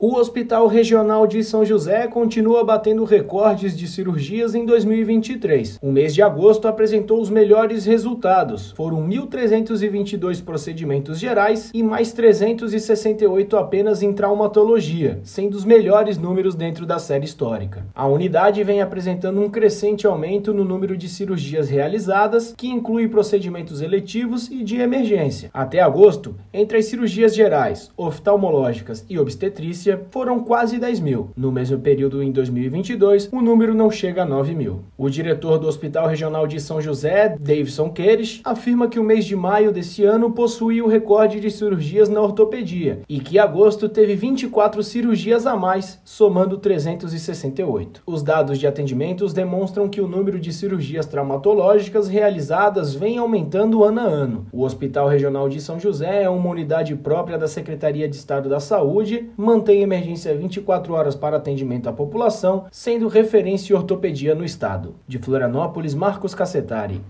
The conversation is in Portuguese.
O Hospital Regional de São José continua batendo recordes de cirurgias em 2023. O mês de agosto apresentou os melhores resultados. Foram 1.322 procedimentos gerais e mais 368 apenas em traumatologia, sendo os melhores números dentro da série histórica. A unidade vem apresentando um crescente aumento no número de cirurgias realizadas, que inclui procedimentos eletivos e de emergência. Até agosto, entre as cirurgias gerais, oftalmológicas e obstetrícia, foram quase 10 mil. No mesmo período em 2022, o número não chega a 9 mil. O diretor do Hospital Regional de São José, Davidson Queires, afirma que o mês de maio desse ano possui o recorde de cirurgias na ortopedia e que agosto teve 24 cirurgias a mais, somando 368. Os dados de atendimentos demonstram que o número de cirurgias traumatológicas realizadas vem aumentando ano a ano. O Hospital Regional de São José é uma unidade própria da Secretaria de Estado da Saúde, mantém emergência 24 horas para atendimento à população, sendo referência em ortopedia no estado. De Florianópolis, Marcos Cassetari.